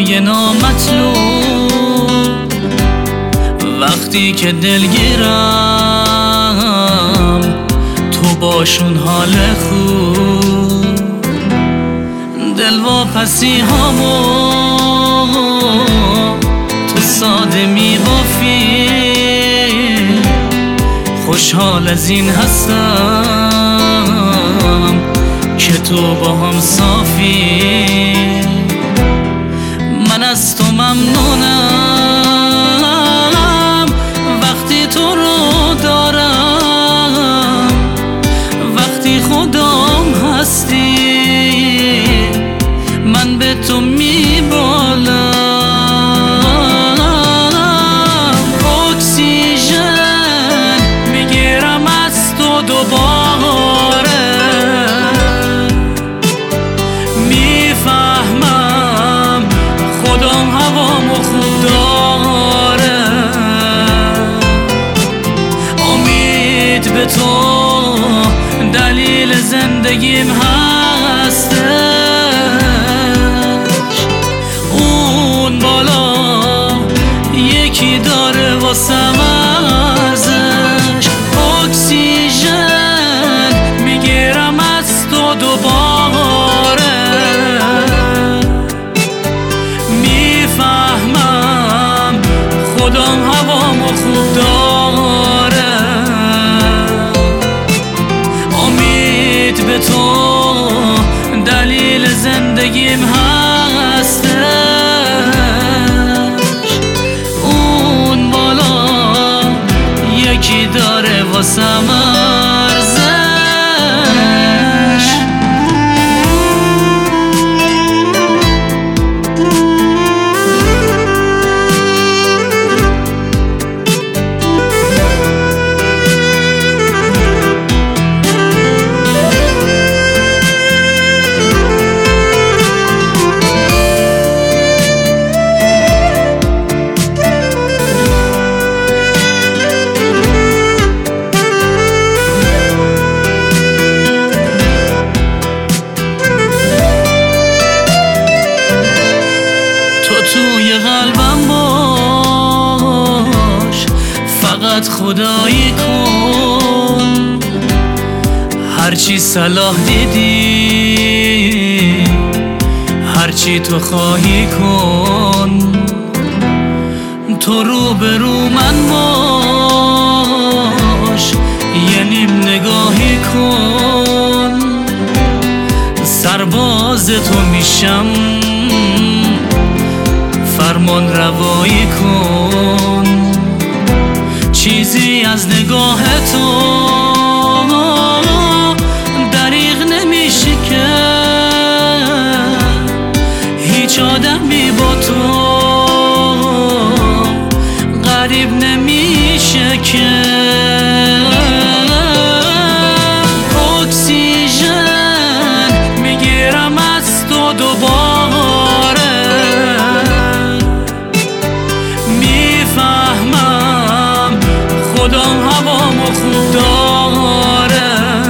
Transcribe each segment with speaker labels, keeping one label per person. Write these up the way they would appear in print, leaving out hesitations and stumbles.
Speaker 1: های نامطلوب، وقتی که دلگیرم تو باشون حال خوب، دلواپسی هامو تو ساده میبافی، خوشحال از این هستم که تو با هم صافی. من از تو ممنونم وقتی تو رو دارم، وقتی خودم هستی من به تو میبالم. اکسیژن میگیرم از تو دوباره، میفهمم خودم هوامو خوب داره. امید به تو دلیل زندگیم هستش، اون بالا یکی داره واسم ارزش. اکسیژن میگیرم از تو دوباره، میفهمم خودم هوامو خوب داره. امید به تو دلیل زندگیم هستش، اون بالا یکی داره واسم ارزش. توی قلبم باش، فقط خدایی کن، هرچی صلاح دیدی هرچی تو خواهی کن. تو روبرو من باش، یه نیم نگاهی کن، سرباز تو میشم فرمان روایی کن. چیزی از نگاه تو دریغ نمیشه که هیچ آدمی با تو غریب نمیشه که. اکسیژن میگیرم از تو دوباره، میفهمم خودم هوامو خوب داره.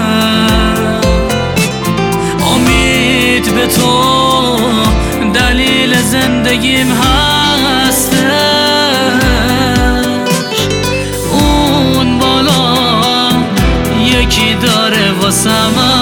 Speaker 1: امید به تو دلیل زندگیم هستش، اون بالا یکی داره واسم